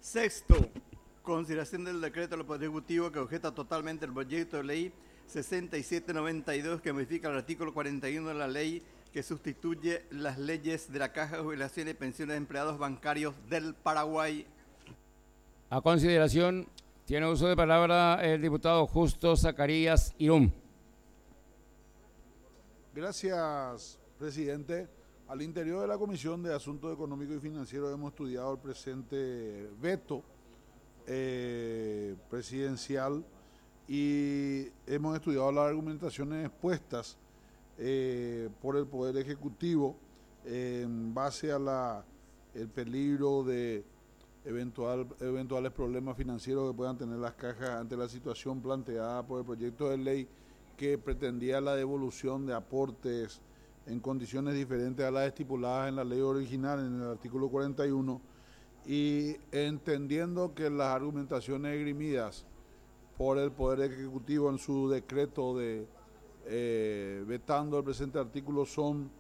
Sexto, consideración del decreto del Poder Ejecutivo que objeta totalmente el proyecto de ley 6792 que modifica el artículo 41 de la ley que sustituye las leyes de la Caja de Jubilaciones y Pensiones de Empleados Bancarios del Paraguay. A consideración, tiene uso de palabra el diputado Justo Zacarías Irún. Gracias, presidente. Al interior de la Comisión de Asuntos Económicos y Financieros hemos estudiado el presente veto presidencial y hemos estudiado las argumentaciones expuestas por el Poder Ejecutivo en base a el peligro de eventuales problemas financieros que puedan tener las cajas ante la situación planteada por el proyecto de ley que pretendía la devolución de aportes en condiciones diferentes a las estipuladas en la ley original, en el artículo 41, y entendiendo que las argumentaciones esgrimidas por el Poder Ejecutivo en su decreto de vetando el presente artículo son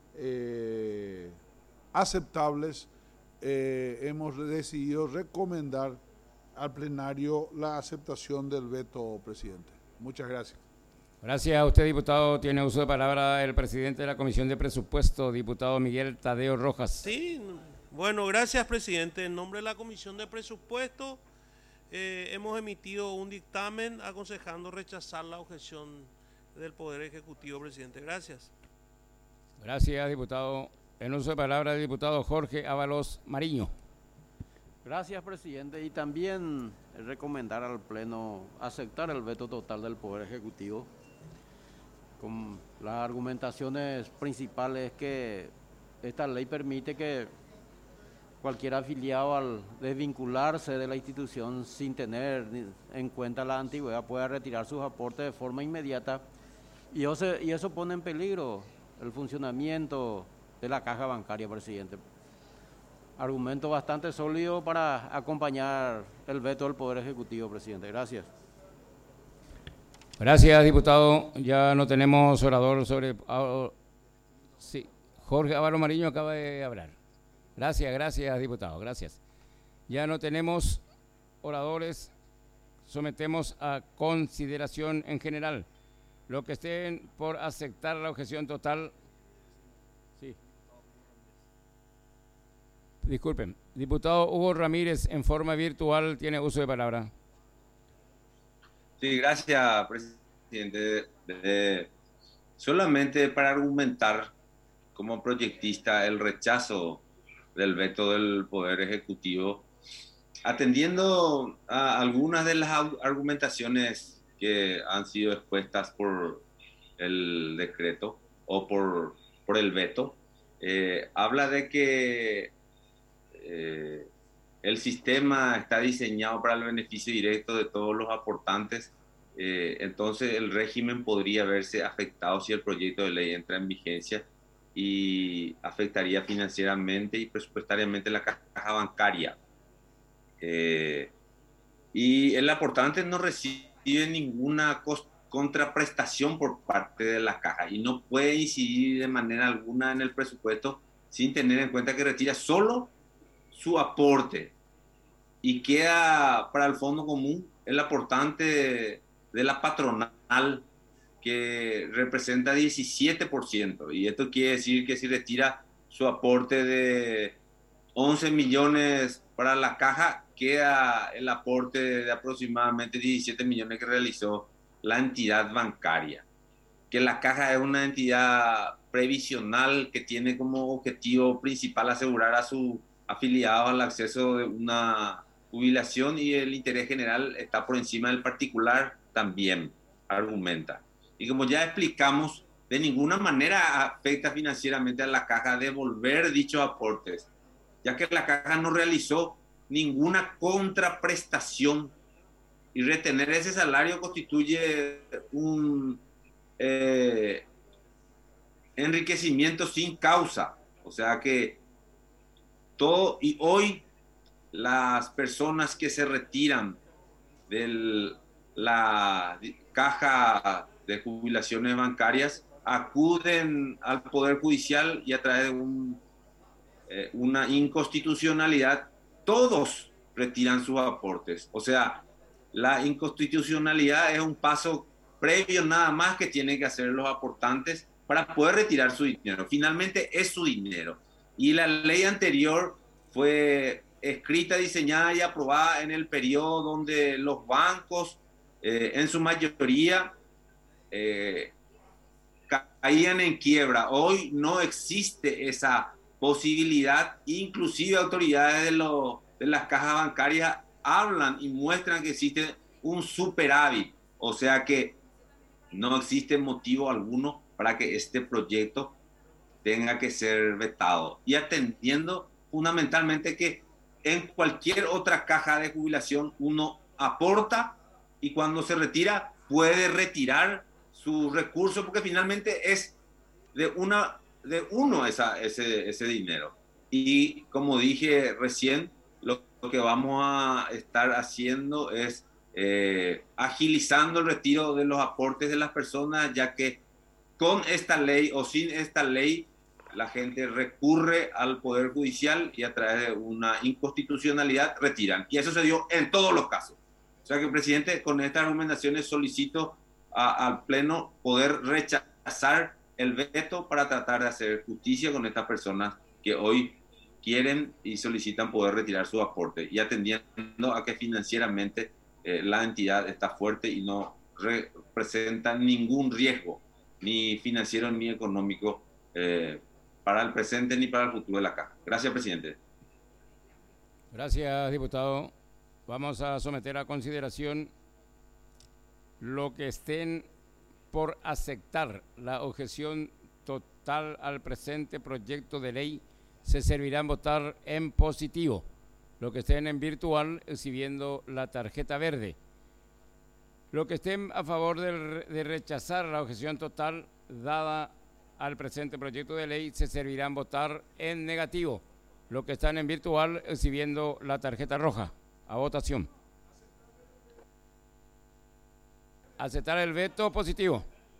aceptables, hemos decidido recomendar al plenario la aceptación del veto, presidente. Muchas gracias. Gracias a usted, diputado. Tiene uso de palabra el presidente de la Comisión de Presupuesto, diputado Miguel Tadeo Rojas. Sí, bueno, gracias, presidente. En nombre de la Comisión de Presupuesto hemos emitido un dictamen aconsejando rechazar la objeción del Poder Ejecutivo, presidente. Gracias. Gracias, diputado. En uso de palabra el diputado Jorge Ábalos Mariño. Gracias, presidente. Y también recomendar al Pleno aceptar el veto total del Poder Ejecutivo con las argumentaciones principales que esta ley permite que cualquier afiliado al desvincularse de la institución sin tener en cuenta la antigüedad pueda retirar sus aportes de forma inmediata y eso pone en peligro el funcionamiento de la caja bancaria, presidente. Argumento bastante sólido para acompañar el veto del Poder Ejecutivo, presidente. Gracias. Gracias, diputado. Ya no tenemos orador sobre... sí, Jorge Ábalos Mariño acaba de hablar. Gracias, diputado. Gracias. Ya no tenemos oradores. Sometemos a consideración en general. Los que estén por aceptar la objeción total... Sí. Disculpen. Diputado Hugo Ramírez, en forma virtual, tiene uso de palabra. Sí, gracias, presidente. Solamente para argumentar como proyectista el rechazo del veto del Poder Ejecutivo, atendiendo a algunas de las argumentaciones que han sido expuestas por el decreto o por el veto, habla de que el sistema está diseñado para el beneficio directo de todos los aportantes, entonces el régimen podría verse afectado si el proyecto de ley entra en vigencia y afectaría financieramente y presupuestariamente la caja bancaria. Y el aportante no recibe ninguna contraprestación por parte de la caja y no puede incidir de manera alguna en el presupuesto sin tener en cuenta que retira solo su aporte y queda para el fondo común el aportante de la patronal que representa 17%, y esto quiere decir que si retira su aporte de 11 millones para la caja, queda el aporte de aproximadamente 17 millones que realizó la entidad bancaria, que la caja es una entidad previsional que tiene como objetivo principal asegurar a sus afiliados al acceso de una jubilación, y el interés general está por encima del particular, también argumenta. Y como ya explicamos, de ninguna manera afecta financieramente a la caja devolver dichos aportes, ya que la caja no realizó ninguna contraprestación y retener ese salario constituye un enriquecimiento sin causa. O sea que todo, y hoy las personas que se retiran de la caja de jubilaciones bancarias acuden al Poder Judicial y a través de una inconstitucionalidad, todos retiran sus aportes. O sea, la inconstitucionalidad es un paso previo nada más que tienen que hacer los aportantes para poder retirar su dinero. Finalmente es su dinero. Y la ley anterior fue escrita, diseñada y aprobada en el periodo donde los bancos, en su mayoría, caían en quiebra. Hoy no existe esa posibilidad. Inclusive autoridades de las cajas bancarias hablan y muestran que existe un superávit. O sea que no existe motivo alguno para que este proyecto tenga que ser vetado. Y atendiendo fundamentalmente que en cualquier otra caja de jubilación uno aporta y cuando se retira puede retirar sus recursos porque finalmente es de uno ese dinero. Y como dije recién, lo que vamos a estar haciendo es agilizando el retiro de los aportes de las personas, ya que con esta ley o sin esta ley la gente recurre al Poder Judicial y a través de una inconstitucionalidad retiran. Y eso se dio en todos los casos. O sea que, presidente, con estas argumentaciones solicito al Pleno poder rechazar el veto para tratar de hacer justicia con estas personas que hoy quieren y solicitan poder retirar su aporte y atendiendo a que financieramente la entidad está fuerte y no representa ningún riesgo, ni financiero ni económico, para el presente ni para el futuro de la Caja. Gracias, presidente. Gracias, diputado. Vamos a someter a consideración lo que estén por aceptar la objeción total al presente proyecto de ley. Se servirán votar en positivo. Los que estén en virtual exhibiendo la tarjeta verde. Los que estén a favor de rechazar la objeción total dada al presente proyecto de ley se servirán votar en negativo. Los que están en virtual exhibiendo la tarjeta roja. A votación. Aceptar el veto positivo.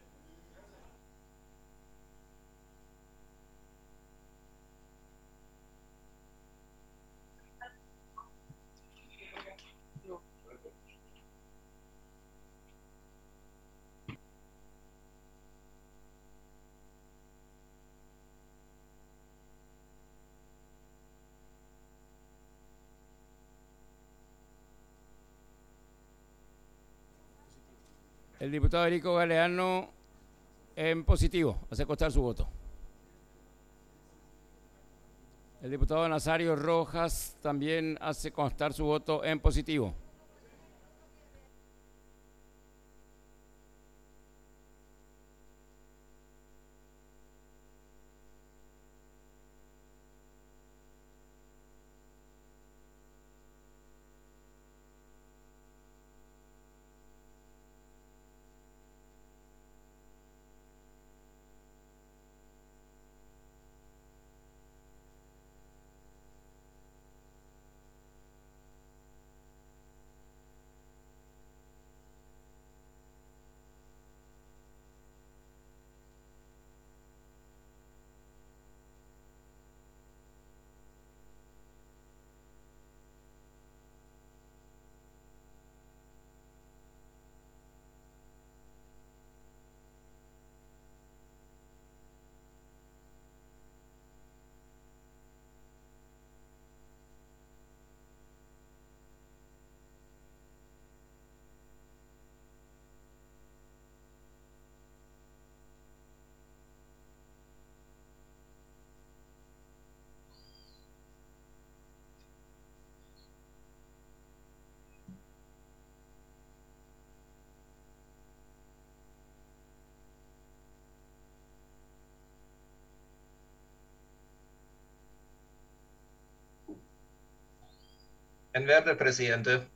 El diputado Erico Galeano en positivo, hace constar su voto. El diputado Nazario Rojas también hace constar su voto en positivo. En verde, presidente.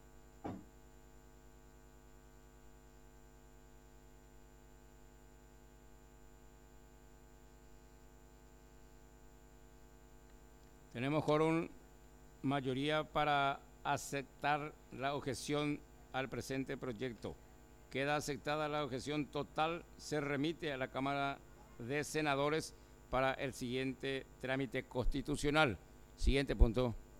Tenemos quórum, mayoría para aceptar la objeción al presente proyecto. Queda aceptada la objeción total, se remite a la Cámara de Senadores para el siguiente trámite constitucional. Siguiente punto.